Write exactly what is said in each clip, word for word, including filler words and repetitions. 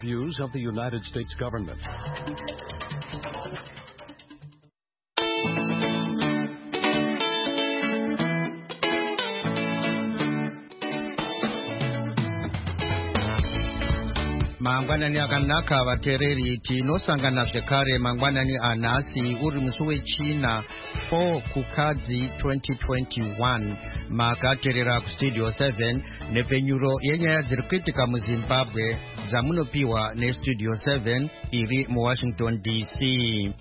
Views of the United States government. Mangwanani akanaka vatereri tinosangana zvekare mangwanani anhasi uri musi wechina four kukadzi twenty twenty-one makateerera kustudio seven nepfenyuro yenyaya dziri kuitika muzimbabwe dzamunopiwa nestudio seven iri muwashington D C.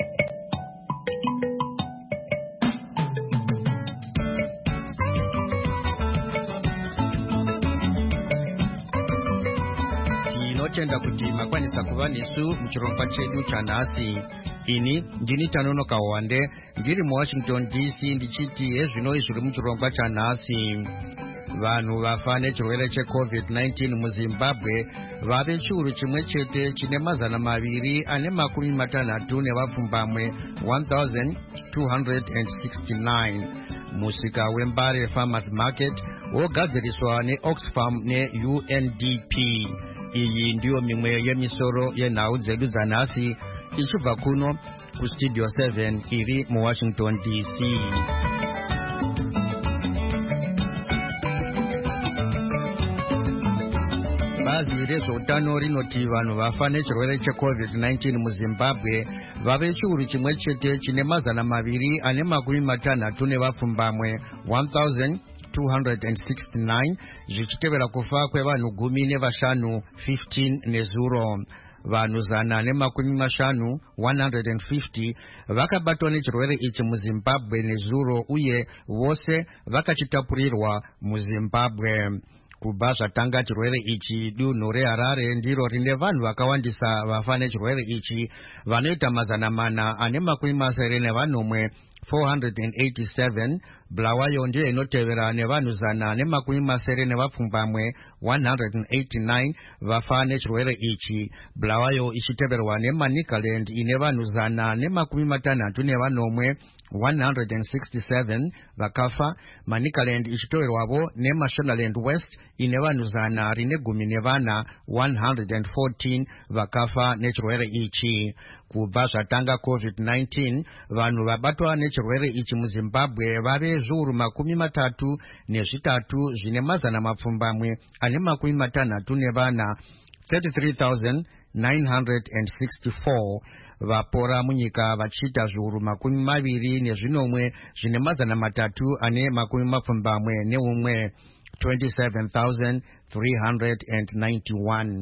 Tenda kuti makwanisa kuva nesu muchirongwa chedu chanhasi. Ini ndini Tanonoka Wande ndiri muwashington D C ndichiti hezvinoi zviri muchirongwa chanhasi. Vanhu vafa nechirwere checovid nineteen muzimbabwe vave chiuru chimwe chete chine mazana maviri ane makumi matanhatu nevapfumbamwe one thousand two hundred sixty-nine. Musika wembare farmers market wogadziriswa neoxfam ne-U N D P. Iyi ndiyo mimwe yemisoro yenhau dzedu dzanhasi ichibva kuno kustudio seven iri muwashington D C. Bazi rezveutano rinoti vanhu vafa nechirwere checovid nineteen muzimbabwe vave chiuru chimwe chete chine mazana maviri ane makumi matanhatu nevapfumbamwe one thousand two hundred sixty-nine zvichitevera kufa kwevanhu gumi nevashanu fifteen nezuro. Vanhu zana nemakumi mashanu one hundred fifty vakabatwa nechirwere ichi muzimbabwe nezuro uye vose vakachitapurirwa muzimbabwe. Kubva zvatanga chirwere ichi dunhu reHarare ndiro rine vanhu vakawandisa vafa nechirwere ichi vanoita mazana mana ane makumi masere nevanomwe four hundred eighty-seven. Bulawayo ndiyo inotevera nevanhu zana nemakumi masere nevapfumbamwe one hundred eighty-nine vafa nechirwere ichi. Bulawayo ichiteverwa neManicaland ine vanhu zana nemakumi matanhatu nevanomwe one hundred sixty-seven vakafa. Manicaland ichitoverwavo neMashonaland West ine vanhu zana rine gumi nevana one hundred fourteen vakafa nechirwere ichi. Kubva zvatanga covid nineteen vanhu vabatwa nechirwere ichi muzimbabwe vave zviuru makumi matatu nezvitatu zvine mazana mapfumbamwe ane makumi matanhatu nevana thirty-three thousand nine hundred sixty-four. Vapora munyika vachiita zviuru makumi maviri nezvinomwe zvine mazana matatu ane makumi mapfumbamwe neumwe twenty-seven thousand three hundred ninety-one.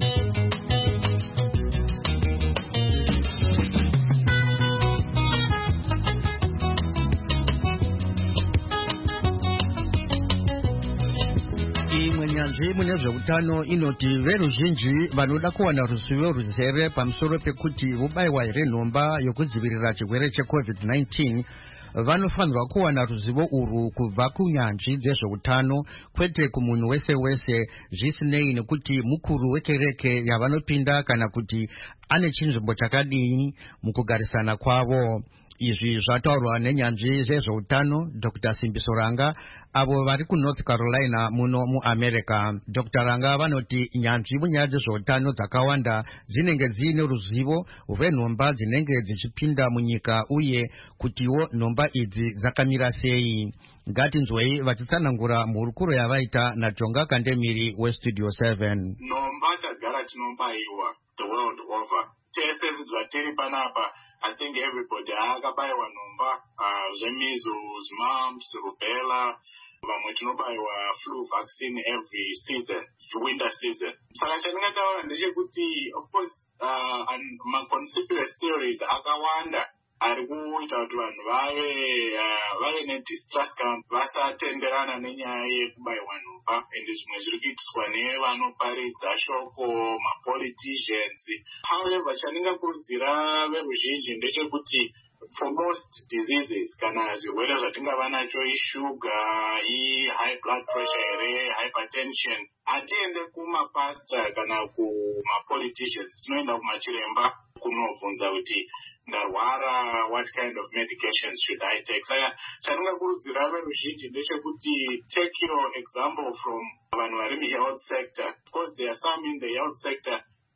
Nyanzvi mune zveutano inoti veruzhinji vanoda kuwana ruzivo ruzere pamusoro pekuti vobaiwa here nhomba yokudzivirira chirwere checovid nineteen vanofanirwa kuwana ruzivo urwu kubva kunyanzvi dzezveutano kwete kumunhu wese wese zvisinei nekuti mukuru wekereke yavanopinda kana kuti ane chinzvimbo chakadini mukugarisana kwavo. Izvi zvataurwa nenyanzvi zvezveutano Doctor Simbiso Ranga avo vari kuNorth Carolina muno muAmerica. Doctor Ranga vanoti nyanzvi munyaya dzezveutano dzakawanda dzinenge dziine ruzivo rwenhomba dzinenge dzichipinda munyika uye kutiwo nhomba idzi dzakamira sei. Ngatinzwei vachitsanangura mhurukuro yavaita naJonga Kandemiri weStudio seven. Nhomba tagara tinombaiwa the world over. Tese zvatiri panapa I think everybody akabaiwa nhomba uh, zvemeasles, mumps, rubella, vamwe tinobaiwa flu vaccine every season, winter season. Saka chandingataura ndechekuti of course uh, ma-conspiracy theories akawanda ari kuita kuti vanhu vave uh, vave nedistrust kana vasatenderana nenyaya yekubaiwa nhomba ende zvimwe zviri kuitiswa nevanoparidza shoko mapoliticians. However, chandingakurudzira veruzhinji ndechekuti for most diseases kana zvirwere zvatingava nacho ishuga, i-high blood pressure here, hypertension, hatiende kumapasta kana kumapoliticians, tinoenda kumachiremba kunovhunza kuti ndarwara, what kind of medications should I take? Saka chandingakurudzira veruzhinji ndechekuti take your example from vanhu vari muhealth sector. Of course there are some in the health sector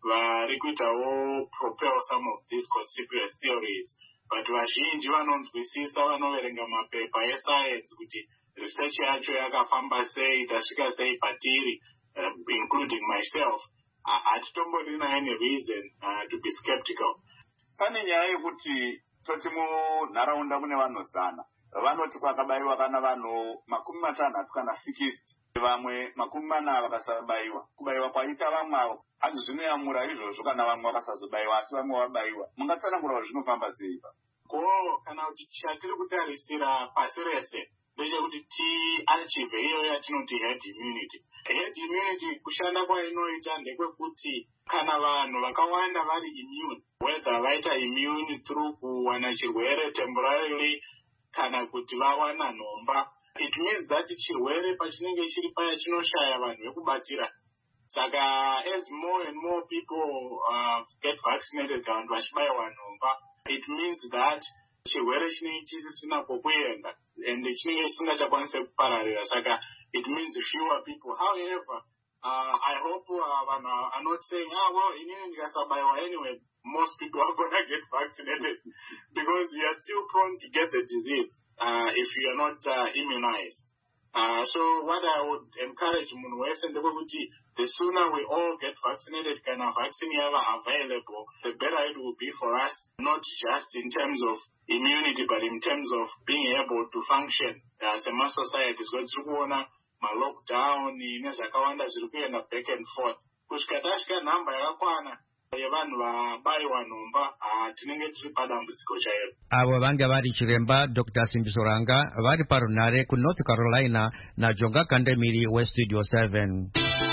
vari kuitawo propel some of these conspiracy theories, but vazhinji vanonzwisisa vanoverenga mapepa escience kuti research yacho yakafamba sei, tasvika sei patiri, uh, including myself. Hatitomborina any reason uh, to be skeptical. Pane nyaya yekuti toti munharaunda mune vanhu zana vanoti kwakabayiwa kana vanhu makumi matanhatu kana sixty, vamwe makumi mana vakasabayiwa. Kubayiwa kwaita vamwe avo hazvinoyamura izvozvo kana vamwe vakasazobayiwa asi vamwe vabayiwa. Mungatsanangura kuti zvinofamba sei? Ko kana kuti chatiri kutarisira pasi rese ndechekuti tiachieve iyo yatinoti herd immunity. Herd immunity kushanda kwainoita ndekwekuti kana vanhu vakawanda vari immune, whether vaita immune through kuwana chirwere temporarily kana kuti vawana nhomba, it means that chirwere pachinenge chiri paya chinoshaya vanhu vekubatira. Saka as more and more people uh, get vaccinated kana vanhu vachibayiwa nhomba, it means that chirwere chinenge chisisina kwekuenda ende chinenge chisingachakwanise kupararira. Saka it means fewer people. However, uh, I hope uh, vanhu are not saying, ah, well, inini ndikasabayiwa anyway, most people are going to get vaccinated because you are still prone to get the disease uh, if you are not uh, immunized. Uh, so what I would encourage munhu wese ndekuti the sooner we all get vaccinated, kana vaccine yava available, the better it will be for us, not just in terms of immunity, but in terms of being able to function as a mass society. So tiri kuona ma-lockdown nezvakawanda zviri kuenda back and forth. Kusvika tasvika nhamba yakakwana yevanhu vabayiwa nhomba, tinenge tiri padambudziko chairo. Avo vanga vari chiremba Doctor Simbiso Ranga vari parunare ku North Carolina naJonga Kandemiri weStudio seven.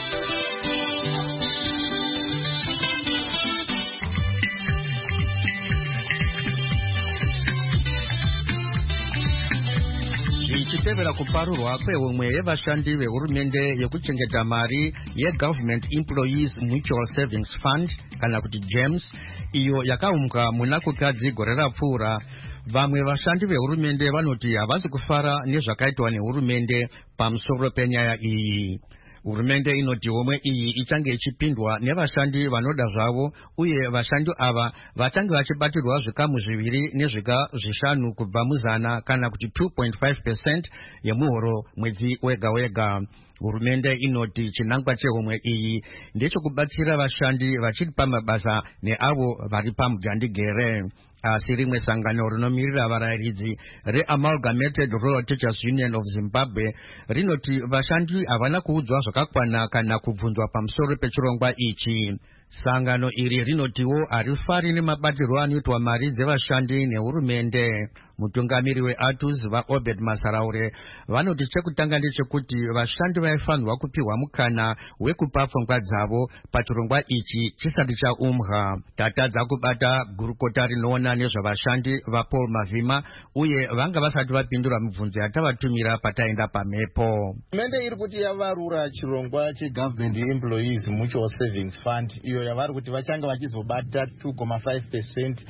Ichitevera kuparurwa kweumwe yevashandi vehurumende yekuchengeta mari yeGovernment Employees Mutual Savings Fund kana kuti GEMS, iyo yakaumbwa muna kukadzi gore rapfuura, vamwe vashandi vehurumende vanoti havasi kufara nezvakaitwa nehurumende pamusoro penyaya iyi. Hurumende inoti homwe iyi ichange ichipindwa nevashandi vanoda zvavo, uye vashandi ava vachange vachibatirwa zvikamu zviviri nezviga zvishanu kubva muzana kana kuti two point five percent yemuhoro mwedzi wega wega. Hurumende inoti chinangwa chehomwe iyi ndechekubatsira vashandi vachiri pamabasa neavo vari pamugandigere. Asi rimwe sangano rinomirira varayiridzi reAmalgamated Rural Teachers Union of Zimbabwe rinoti vashandi havana kuudzwa zvakakwana kana kubvunzwa pamusoro pechirongwa ichi. Sangano iri rinotiwo harifari nemabatirwo anoitwa mari dzevashandi nehurumende. Mutungamiri weATUS vaObed Masaraure vanoti chekutanga ndechekuti vashandi vaifanirwa kupiwa mukana wekupa pfungwa dzavo pachirongwa ichi chisati chaumbwa. Tatadza kubata gurukota rinoona nezvavashandi vaPaul Mavhima, uye vanga vasati vapindura mibvunzo yatavatumira pataenda pamhepo. Hurumende iri kuti yavarura chirongwa cheGovernment Employees Mutual Savings Fund, iyo yavari kuti vachanga vachizobata two point five percent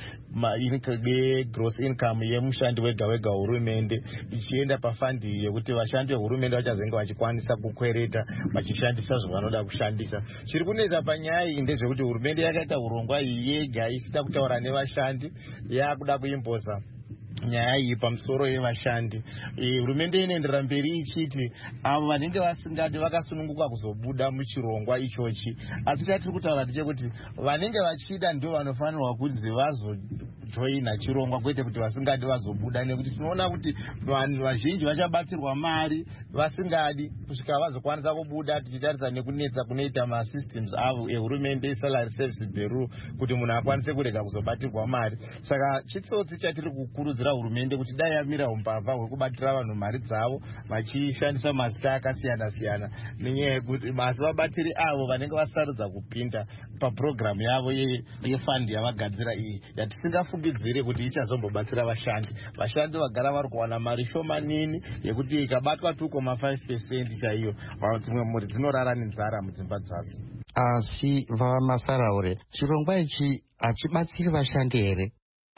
gross income yemushandi wega wega hurumende ichienda pafandi yekuti vashandi vehurumende vachazenge vachikwanisa kukwereta vachishandisa zvavanoda kushandisa. Chiri kunetsa panyaya iyi ndezvekuti hurumende yakaita urongwa iyi yega isida kutaura nevashandi, yakuda kuimboza nyaya iyi pamusoro yevashandi. Hurumende inoendera mberi ichiti avo vanenge vasingati vakasununguka kuzobuda muchirongwa ichochi, asi chatiri kutaura ndechekuti vanenge vachida ndio vanofanirwa kunzi vazojoina chirongwa, kwete kuti vasingadi vazobuda, nekuti tinoona kuti vanhu vazhinji vachabatirwa mari vasingadi kusvika vazokwanisa kubuda, tichitarisa nekunetsa kunoita masystems avo ehurumende, salary service bureau, kuti munhu akwanise kurega kuzobatirwa mari. Saka chitsotsi chatiri kukurudzira hurumende kuti dai yamira umbavha hwekubatira vanhu mari dzavo vachishandisa mazita akasiyana siyana, nenyaya yekuti asi vabatiri avo vanenge vasarudza kupinda papurogiramu yavo yefandi yavagadzira iyi, yatisingafungidzire kuti ichazombobatsira vashandi. Vashandi vagara vari kuwana mari shomanini yekuti ikabatwa two point five percent chaiyo, dzimwe mhuri dzinorara nenzara mudzimba dzadzo. Asi vaMasaraure, chirongwa ichi hachibatsiri vashandi here?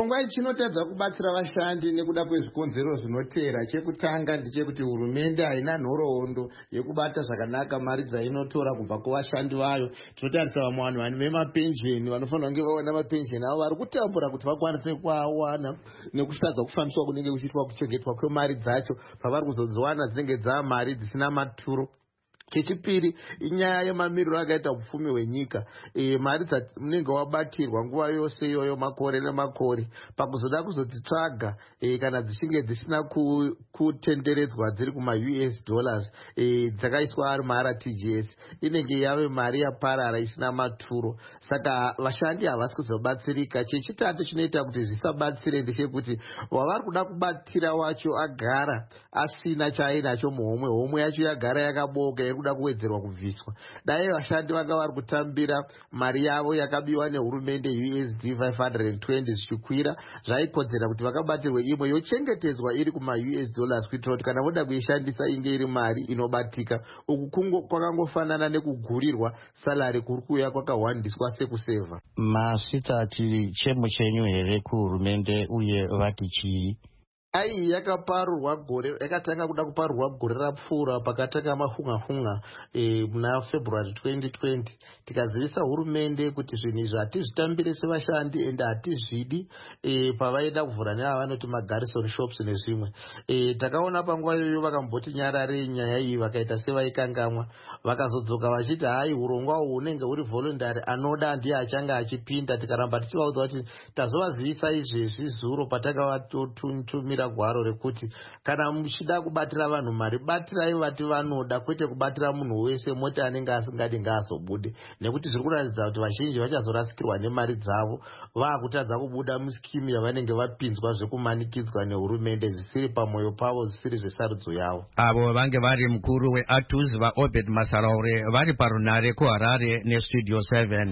chirongwa chinotadza kubatsira vashandi nekuda kwezvikonzero zvinotera. Chekutanga ndechekuti hurumende haina nhoroondo yekubata zvakanaka mari dzainotora kubva kuvashandi vayo. Tinotarisa vamwe vanhu vane vemapensheni vanofanira kunge vawana mapensheni avo vari kutambura kuti vakwanise kuawana nekutadza kufambiswa kunenge kuchiitwa kuchengetwa kwemari dzacho pavari kuzodziwana dzinenge dzaa mari dzisina maturo. Chechipiri inyaya yemamiriro akaita upfumi hwenyika. E, mari dzamunenge wabatirwa nguva yose iyoyo makore nemakore pakuzoda kuzodzitsvaga e, kana dzichinge dzisina ku, kutenderedzwa dziri kuma-U S dollars e, dzakaiswa ari ma-R T G S inenge yave mari yaparara isina maturo. Saka vashandi havasi kuzobatsirika. Chechitatu chinoita kuti zvisabatsire ndechekuti wavari kuda kubatira wacho agara asina chaainacho muhomwe, homwe yacho yagara yakaboka kuda kuwedzerwa kubviswa. Dai vashandi vanga vari kutambira mari yavo yakabiwa nehurumende U S D five hundred twenty zvichikwira, zvaikodzera kuti vakabatirwe imwe yochengetedzwa iri kuma-U S dollars kuitira kuti kana voda kuishandisa inge iri mari inobatika. Uku kwakangofanana nekugurirwa salari kuri kuuya kwakahwandiswa sekusevha. Masvitsa chiri chemo chenyu here kuhurumende uye vati chii? Ai yakaparurwa gore, yakatanga kuda kuparurwa gore rapfuura pakatanga mahunga-hunga e, muna February twenty twenty. Tikazivisa hurumende kuti zvinhu izvi hatizvitambire sevashandi ende hatizvidi e, pavaida kuvhura neava vanoti magarrison shops nezvimwe. E, takaona panguva iyoyo vakamboti nyarare nyaya iyi vakaita sevaikangamwa. Vakazodzoka vachiti hai urongwa uhu unenge uri voluntary, anoda ndiye achanga achipinda. Tikaramba tichivaudza kuti tazovazivisa izvezvi zuro patakavatumira gwaro rekuti kana muchida kubatira vanhu mari, batirai vati vanoda, kwete kubatira munhu wese moti anenge asingadi ngaazobude, nekuti zviri kuratidza kuti vazhinji vachazorasikirwa nemari dzavo vaakutadza kubuda muskimu yavanenge vapinzwa zvekumanikidzwa nehurumende zvisiri pamwoyo pavo, zvisiri zvesarudzo yavo. Avo vange vari mukuru weATUZ vaObed Masaraure vari parunare kuHarare neStudio seven.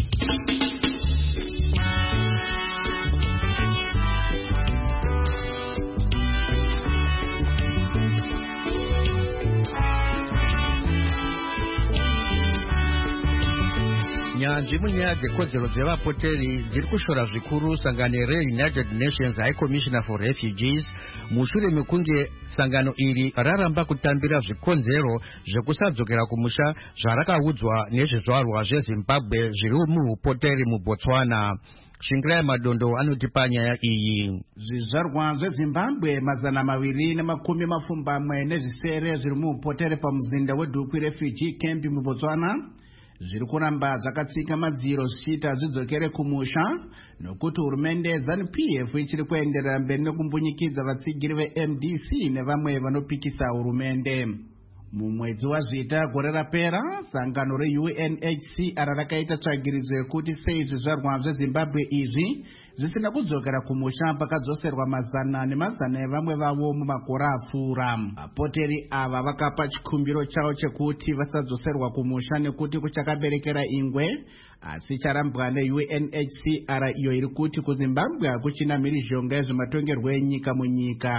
Nyanzvi munyaya dzekodzero dzevapoteri dziri kushora zvikuru sangano reUnited Nations High Commissioner for Refugees mushure mekunge sangano iri raramba kutambira zvikonzero zvekusadzokera kumusha zvarakaudzwa nezvizvarwa zveZimbabwe zviri muupoteri muBotswana. Shingirai Madondo anotipa nyaya iyi. Zvizvarwa zveZimbabwe mazana maviri nemakumi mapfumbamwe nezvisere zviri muupoteri pamuzinda weDukwi Refugee Camp muBotswana zviri kuramba zvakatsika madziro zvichiita zvidzokere kumusha nokuti hurumende ZANU P F ichiri kuenderera mberi nekumbunyikidza vatsigiri veM D C nevamwe vanopikisa hurumende. Mumwedzi wazvita gore rapera, sangano reU N H C R rakaita tsvagiridzo yekuti sei zvizvarwa zveZimbabwe izvi zvisina kudzokera kumusha pakadzoserwa mazana nemazana evamwe vavo mumakore apfuura. Vapoteri ava vakapa chikumbiro chavo chekuti vasadzoserwa kumusha nekuti kuchakaberekera ingwe, asi charambwa neU N H C R iyo iri kuti kuZimbabwe hakuchina mhirizhonga yezvematongerwo enyika munyika.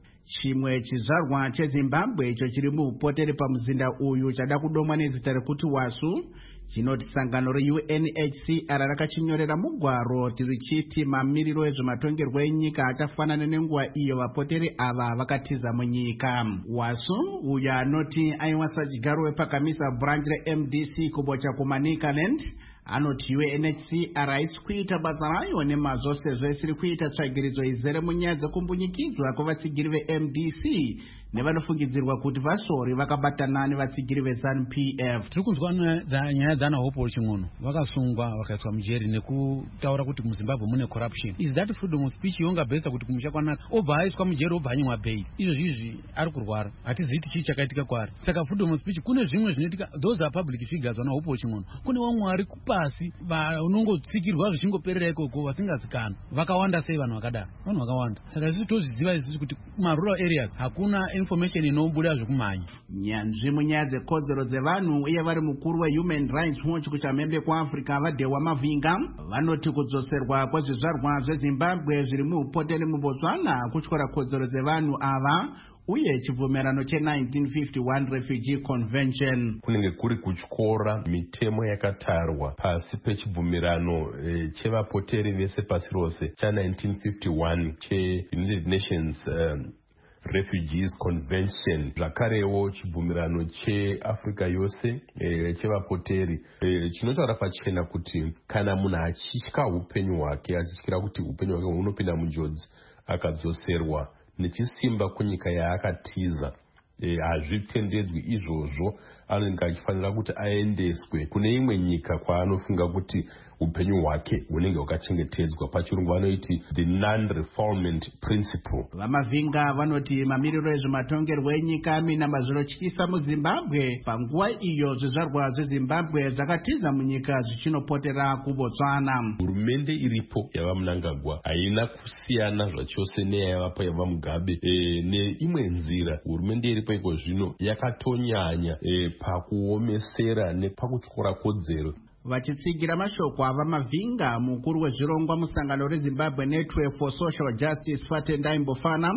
Chimwe chizvarwa cheZimbabwe icho chiri muupoteri pamuzinda uyu chada kudomwa nezita rekuti WASU chinoti sangano reU N H C R rakachinyorera mugwaro richiti mamiriro ezvematongerwo enyika achafanana nenguva iyo vapoteri ava vakatiza munyika. WASU uyo anoti aiwasa chigaro wepakamisa branch reM D C kubocha kuManicaland anoti U N H C R haisi kuita basa rayo nemazvo sezvo isiri kuita tsvagiridzo izere munyaya dzekumbunyikidzwa kwevatsigiri veM D C nevanofungidzirwa kuti vasori vakabatana nevatsigiri veZANU P F. Tiri kunzwa nyaya dzana Hope Ching'ono vakasungwa vakaiswa mujeri nekutaura kuti muZimbabwe mune corruption. Is that freedom of speech yonga besa kuti kumusha kwanaka obva aiswa mujeri obva anyimwa bail? Izvo izvi ari kurwara, hatizivi chii chakaitika kwaari. Saka freedom of speech kune zvimwe zvinoitika, those are public figures vana Hope Ching'ono. Kune vamwe vari kupasi vanongotsikirwa zvichingoperera ikoko vasingazikana. Vakawanda sei vanhu vakadaro? Vanhu vakawanda. Saka isusu tozviziva isusu kuti kumarural areas hakuna information inobuda zvekumhanya. Nyanzvi munyaya dzekodzero dzevanhu uye vari mukuru weHuman Rights Watch kuchamhembe kuAfrica vaDhewa Mavinga vanoti kudzoserwa kwezvizvarwa zveZimbabwe zviri muupoteri muBotswana kutyora kodzero dzevanhu ava uye chibvumirano che nineteen fifty-one Refugee Convention. Kunenge kuri kutyora mitemo yakatarwa pasi pechibvumirano e, chevapoteri vese pasi rose cha nineteen fifty-one che United Nations um, Refugees Convention, zvakarewo chibvumirano cheAfrica yose e, chevapoteri e, chinotaura pachena kuti kana munhu achitya upenyu hwake, achityira kuti upenyu hwake hunopinda munjodzi, akadzoserwa nechisimba kunyika yaakatiza, hazvitendedzwi e, izvozvo anenge achifanira kuti aendeswe kune imwe nyika kwaanofunga kuti upenyu hwake hunenge hwakachengetedzwa. Pachirungu vanoiti the non-refoulement principle. Vamavhinga vanoti mamiriro ezvematongerwo enyika aminamba zvinotyisa muZimbabwe panguva iyo zvizvarwa zveZimbabwe zvakatiza munyika zvichinopotera kuBotswana. Hurumende iripo yava Mnangagwa haina kusiyana zvachose neyaivapo yava Mugabe. E, neimwe nzira hurumende iripo iko zvino yakatonyanya e, pakuomesera nepakutyora kodzero. Vachitsigira mashoko ava Mavhinga, mukuru wezvirongwa musangano reZimbabwe Network for Social Justice Fatendai Mbofana,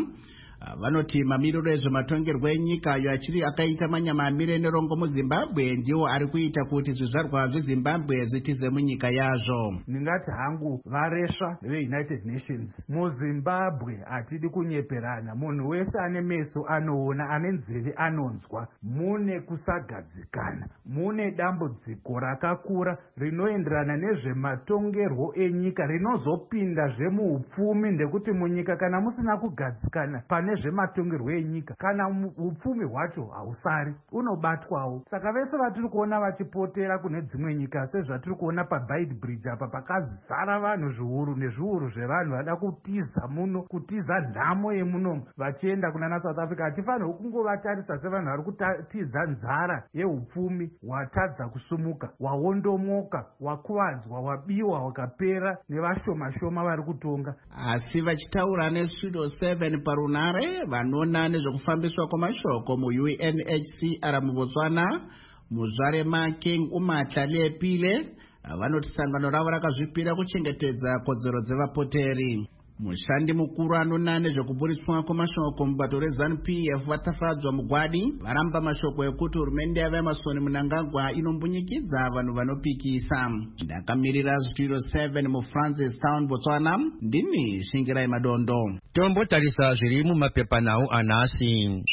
vanoti mamiriro ezvematongerwo enyika ayo achiri akaita manyama amire nerongo muZimbabwe ndiwo ari kuita kuti zvizvarwa zveZimbabwe zvitize munyika yazvo. Ndingati hangu varesva veUnited Nations muZimbabwe hatidi kunyeperana. Munhu wese ane meso anoona, ane nzeve anonzwa. Mune kusagadzikana, mune dambudziko rakakura rinoenderana nezvematongerwo enyika rinozopinda zvemuupfumi, ndekuti munyika kana musina kugadzikana pane nezvematongerwo enyika, kana upfumi hwacho hausari, unobatwawo. Saka vese vatiri kuona vachipotera kune dzimwe nyika sezvatiri kuona paBaid Bridge apa pakazara vanhu zviuru nezviuru zvevanhu vada kutiza muno, kutiza nhamo yemuno vachienda kunana South Africa. Hatifanirwi kungovatarisa sevanhu vari kutiza nzara yeupfumi hwatadza kusumuka, hwaondomoka, hwakuvadzwa, hwabiwa, hwakapera nevashoma-shoma vari kutonga. Asi vachitaura neStudio seven parunare vanoona nezvekufambiswa kwamashoko mu-U N H C R muBotswana, Muzvare Making Umatla Lepile, vanoti sangano ravo rakazvipira kuchengetedza kodzero dzevapoteri. Mushandi mukuru anoona nezvekuburitswa kwamashoko mubato reZANU P F vatafadzwa mugwadi varamba mashoko ekuti hurumende yaVemerson Mnangagwa inombunyikidza vanhu vanopikisa. Ndakamirira Studio seven muFrancis Town Botswana, ndini Shingirai Madondo. Tombotarisa zviri mumapepanhau anhasi.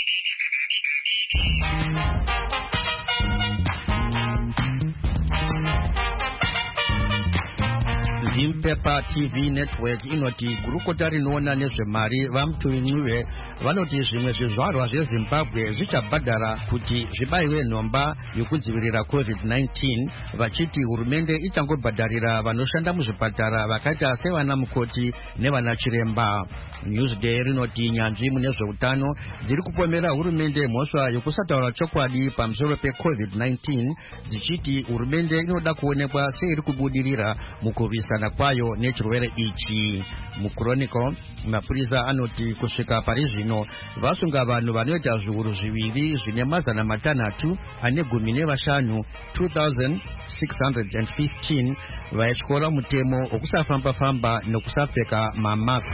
Zimpepa T V Network inoti gurukota rinoona nezvemari vaMutuinyuve vanoti zvimwe zvizvarwa zveZimbabwe zvichabhadhara kuti zvibayiwe nhomba yokudzivirira covid nineteen, vachiti hurumende ichangobhadharira vanoshanda muzvipatara vakaita sevana mukoti nevana chiremba. Newsday rinoti nyanzvi mune zveutano dziri kupomera hurumende mhosva yokusataura chokwadi pamusoro pecovid nineteen, dzichiti hurumende inoda kuonekwa seiri kubudirira mukurwisana kwayo nechirwere ichi. Muchronicle mapurisa anoti kusvika pari zvino vasunga vanhu vanoita zviuru zviviri zvine mazana matanhatu ane gumi nevashanu two thousand six hundred fifteen vaityaura mutemo wokusafamba-famba nokusapfeka mamask.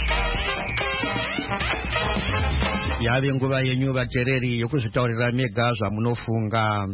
Yave nguva yenyu vateereri yokuzvitaurira mega zvamunofunga.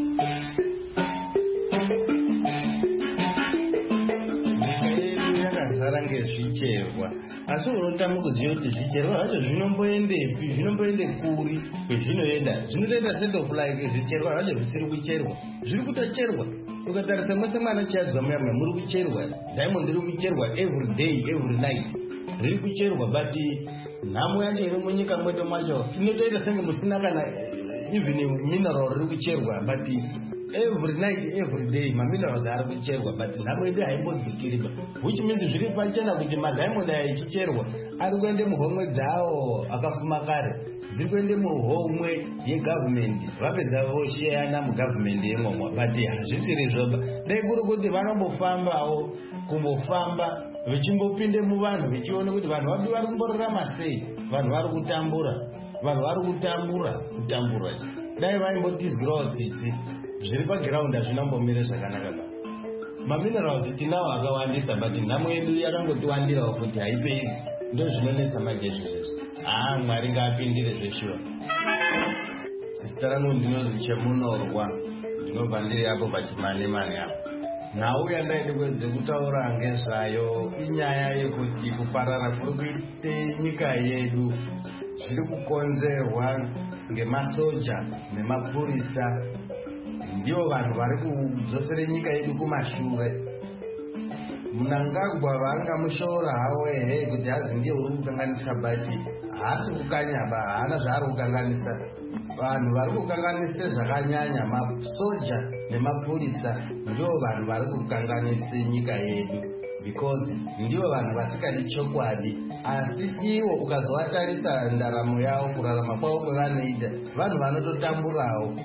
Zvicherwa asi unotama kuziva kuti zvicherwa zvacho zvinomboendepi, zvinomboende kuri, kwezvinoenda zvinotoita set of like zvicherwa zvacho zvisiri kucherwa zviri kutocherwa. Ukatarisa mose mwana chiyadzwa muyamwe muri kucherwa, Diamond riri kucherwa every day every night riri kucherwa, but nhamo yacho iri munyika mwedu macho inotoita senge musina kana even mineral riri kucherwa, but every night every day maminerals ari kucherwa, but nhamo yedu haimbodzikiriba, which means zviri pachena kuti madiamond aya ichicherwa ari kuende muhomwe dzawo akafuma kare, dziri kuende muhomwe yegovernment, vapedza vosheyana mugovernment yemomwa, but hazvisiri zvoba. Dai kuri kuti vanombofambawo kumbofamba vichimbopinde muvanhu vichiona kuti vanhu vadu vari kumborarama sei, vanhu vari kutambura, vanhu vari kutambura kutambura. Dai vaimbotizirawo tsitsi zviri paground hazvinombomire zvakanaka ba. Maminerals tinawo akawandisa, but nhamo yedu yakangotiwandirawo kuti haiperi. ndo zvinonetsa majesu zvezvo. Ah, Mwari ngaapindire zveshuwa. Zita rangu ndinonzi Chemunorwa, ndinobva ndiri apo pachimane-mane apo. Nhau yandaida kuedze kutaura ngezvayo inyaya yekuti kuparara kuri kuite nyika yedu zviri kukonzerwa ngemasoja nemapurisa. Ndivo vanhu vari kudzosere nyika yedu kumashure. Mnangagwa vangamushora hawo ehe kuti hazi ndiye uri kukanganisa bati haasi kukanyaba haana zvaari kukanganisa. Vanhu vari kukanganisa zvakanyanya masoja nemapurisa ndivo vanhu vari kukanganisa nyika yedu because ndivo vanhu vasikadi chokwadi. Asi iwo ukazovatarisa ndaramo yavo kurarama kwavo kwevanoita vanhu vanototamburawo.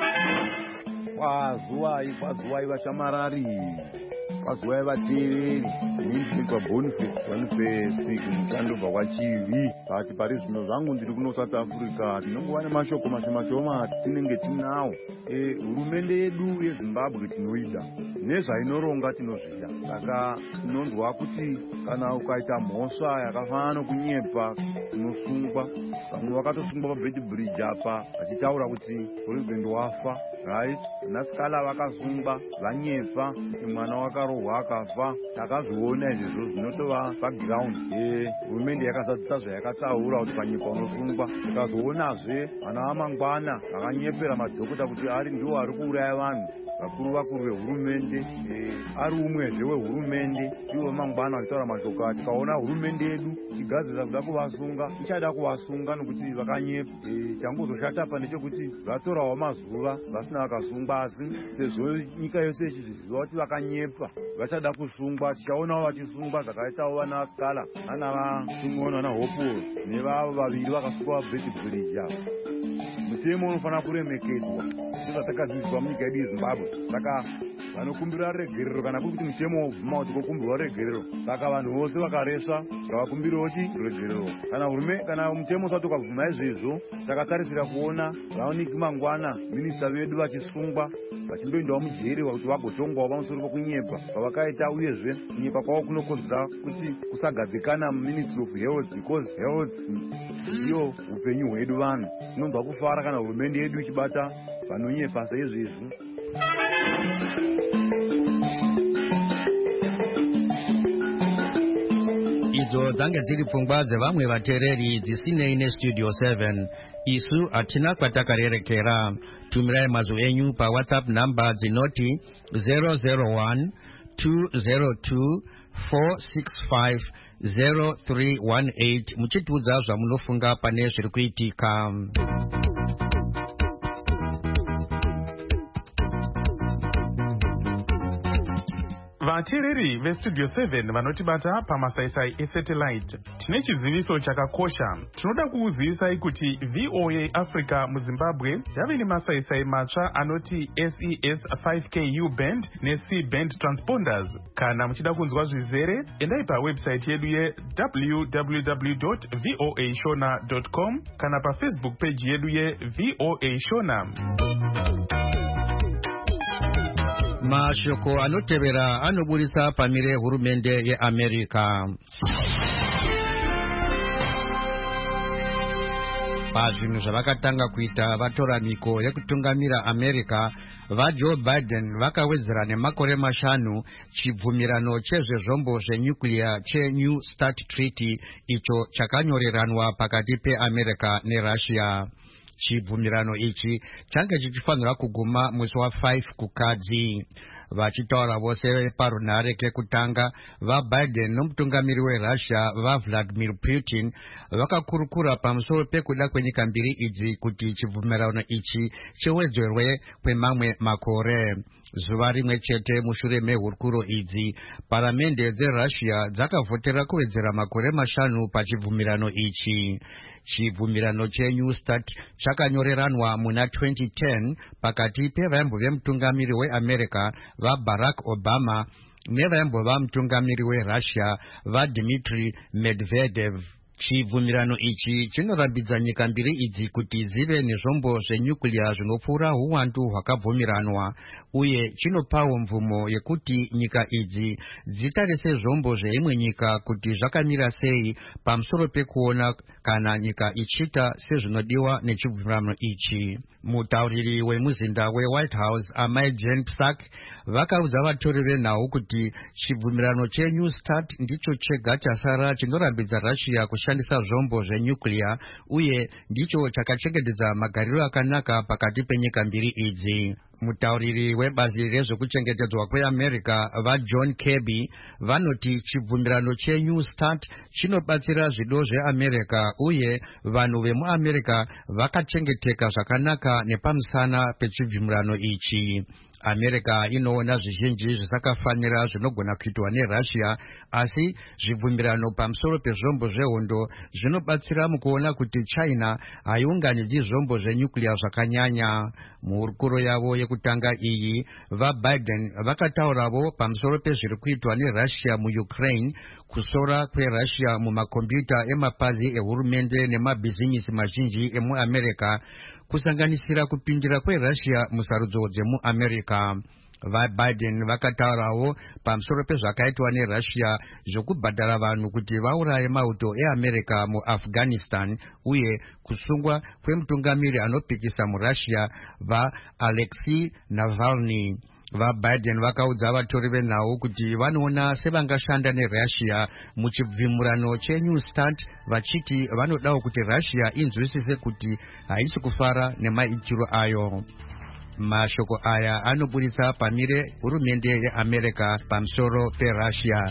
Kwazuwai kwazuwai vashamarari kwazuwai vateveri inzvimba Boniface Boniface kumushando bva kwachivi bati pari zvino zvangu ndiri kuno South Africa tinongova nemashoko mashoma tinenge tinawo. Hurumende yedu yeZimbabwe tinoida nezvainoronga tinozvida. Saka tinonzwa kuti kana ukaita mhosva yakafanana nokunyepa unosungwa. Vamwe vakatosungwa paBed Bridge apa vachitaura kuti president wafa. Right? Nasikala vakasungwa vanyepa kuti mwana wakarohwa akafa. Takazviona izvozvo zvinotova background. Hurumende yakazadzisa zvayakataura kuti panyika unosungwa. Tikazoonazve vana vamangwana vakanyepera madhokota kuti ari ndiwo ari kuuraya vanhu. Vakuru vakuru vehurumende ari umwezve wehurumende ivo mangwana vachitaura mashoko. Tikaona hurumende yedu igadzira kuda kuvasunga ichada kuvasunga nokuti vakanyepa. Changozoshata pa ndechekuti vatorawo mazuva vasina vakasungwa, asi sezvo nyika yose ichizviziva kuti vakanyepa vachada kusungwa. Tichaonawo vachisungwa zvakaitawo vana Skala nana vaChingono naHopo nevavo vaviri vakasungwa paBed Bridge apa. Mutemo unofanira kuremekedzwa sezvatakadzidziswa munyika yedu yeZimbabwe. Saka vanokumbira regerero kana kuri kuti mutemo wobvuma kuti kokumbirwa regerero, saka vanhu vose vakareswa ngavakumbirewo chi regerero. Kana hurume kana mutemo usati ukabvuma izvezvo takatarisira kuona vaoniki mangwana minista vedu vachisungwa vachindoendawo mujeri kuti vagotongwawo pamusoro pokunyepa kwavakaita, uyezve kunyepa kwavo kunokonzera kuti kusagadzikana muministry of health because health ndiyo upenyu hwedu vanhu. Tinonzwa kufara kana hurumende yedu ichibata vanonyepa saizvezvi. Idzo dzange dziri pfungwa dzevamwe vateereri dzisinei nestudio seven. Isu hatina kwatakarerekera. Tumirai mazwi enyu pa WhatsApp namba dzinoti zero zero one two zero two four six five zero three one eight muchitiudza zvamunofunga pane zviri kuitika. Vateereri vestudio seven vanotibata pamasaisai esatellite, tine chiziviso chakakosha. Tinoda kukuzivisai kuti V O A Africa muZimbabwe yave nemasaisai matsva anoti S E S five K U band neC band transponders. Kana muchida kunzwa zvizere, endai pawebsite yedu ye w w w dot voa shona dot com kana pafacebook page yedu ye V O A Shona. Mashoko anotevera anoburisa pamire hurumende yeAmerika. Pazvinhu zvavakatanga kuita vatoramiko yekutungamira America, vaJoe Biden vakawedzera nemakore mashanu chibvumirano chezvezvombo zvenyuclear cheNew START Treaty icho chakanyoreranwa pakati peAmerica neRussia. Chibvumirano ichi change chichifanira kuguma musi wa5 kukadzi. Vachitaura vose parunhare kekutanga, vaBiden nomutungamiri weRussia vaVladimir Putin vakakurukura pamusoro pekuda kwenyika mbiri idzi kuti chibvumirano ichi chiwedzerwe kwemamwe makore. Zuva rimwe chete mushure mehurukuro idzi, paramende dzeRussia dzakavhotera kuwedzera makore mashanu pachibvumirano ichi. Chibvumirano cheNew START chakanyoreranwa muna twenty ten pakati pevaimbo vemutungamiri weAmerica vaBarack Obama nevaimbo mutungamiri weRussia vaDmitry Medvedev. Chibvumirano ichi chinorambidza nyika mbiri idzi kuti zive nezvombo zvenyuclear zvinopfuura uwandu hwakabvumiranwa, uye chinopawo mvumo yekuti nyika idzi dzitarise zvombo zveimwe nyika kuti zvakamira sei pamusoro pekuona kana nyika ichita sezvinodiwa nechibvumirano ichi. Mutauriri wemuzinda weWhite House amai Jen Psaki vakaudza vatori venhau kuti chibvumirano cheNew START ndicho chega chasara chinorambidza Russia kushandisa zvombo zvenyuclear uye ndicho chakachengetedza magariro akanaka pakati penyika mbiri idzi. Mutauriri webazi rezvekuchengetedzwa kweAmerica vaJohn Kirby vanoti chibvumirano cheNew START chinobatsira zvido zveAmerica uye vanhu vemuAmerica vakachengeteka zvakanaka nepamusana pechibvumirano ichi. America inoona zvizhinji zvisakafanira zvinogona kuitwa neRussia, asi zvibvumirano pamusoro pezvombo zvehondo zvinobatsira mukuona kuti China haiunganidzi zvombo zvenyuclear zvakanyanya. Muhurukuro yavo yekutanga iyi, vaBiden vakataurawo pamusoro pezviri kuitwa neRussia muUkraine, kusora kweRussia mumakombiyuta emapazi ehurumende nemabhizimusi mazhinji emuAmerica, kusanganisira kupindira kweRussia musarudzo dzemuAmerica. VaBiden vakataurawo pamusoro pezvakaitwa neRussia zvokubhadhara vanhu kuti vauraye mauto eAmerica muAfghanistan uye kusungwa kwemutungamiri anopikisa muRussia vaAlexei Navalny. VaBiden vakaudza vatori venhau kuti vanoona sevangashanda neRussia muchibvumirano cheNew START, vachiti vanodawo kuti Russia inzwisise kuti haisi kufara nemaitiro ayo. Mashoko aya anoburitsa pamire hurumende yeAmerica pamusoro peRussia.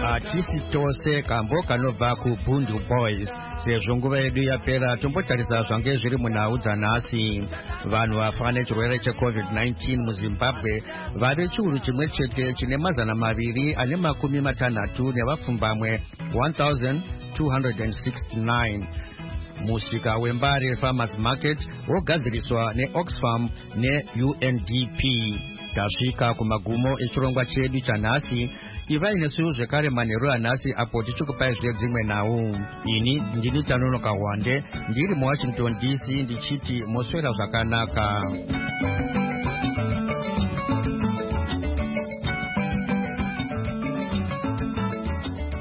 atisi tose kambo kanobva kuBundu Boys. Sezvo nguva yedu yapera tombotarisa zvange zviri munhau nhasi. Vanhu vafa nechirwere checovid nineteen muZimbabwe vave chiuru chimwe chete chine mazana maviri ane makumi matanhatu nevapfumbamwe one thousand two hundred sixty-nine. Musika wembare Farmers Market wogadziriswa neOxfam neU N D P. Tasvika kumagumo echirongwa chedu chanhasi. Ivai nesuwo zvekare manheru anhasi apo tichikupai zvedzimwe nhau. Ini ndini Tanonoka Hwande ndiri muWashington D C ndichiti moswera zvakanaka.